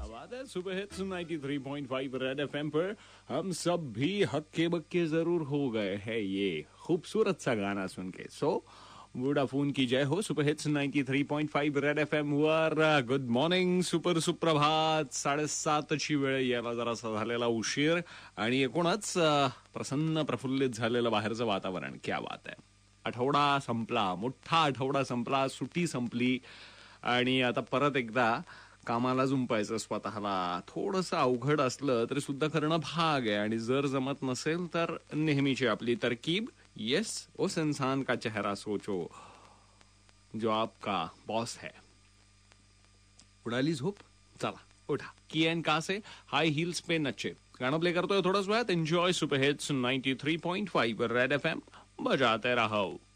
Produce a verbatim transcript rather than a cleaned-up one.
बात है। सुबह हिट्स तिरानवे पॉइंट पाँच रेड एफएम पर हम सब भी हक्के बक्के जरूर हो गए हैं ये खूबसूरत सा गाना सुन के। सो वोडाफोन की जय हो। सुपर हिट्स तिरानवे पॉइंट पाँच रेड एफएम वर गुड मॉर्निंग, सुपर सुप्रभात. साडेसातची वेळ यायला जरासा झालेला उशीर आणि एकूणच प्रसन्न प्रफुल्लित झालेलं बाहेरचं वातावरण. क्या बात आहे. आठवडा संपला, मोठा आठवडा संपला, सुट्टी संपली आणि आता परत एकदा कामाला जुंपायचं. स्वतःला थोडंसं अवघड असलं तरी सुद्धा करणं भाग आहे आणि जर जमत नसेल तर नेहमीची आपली तरकीब. येस, उस इंसान का चेहरा सोचो जो आपका बॉस है. उडाली झोप, चला उठा. की एन का से हाई हिल्स पे नचे गाणं प्ले करतोय थोडंच वेळात. एन्जॉय सुपर हिट्स तिरानवे पॉइंट पाँच रेड एफएम, बजाते रहो.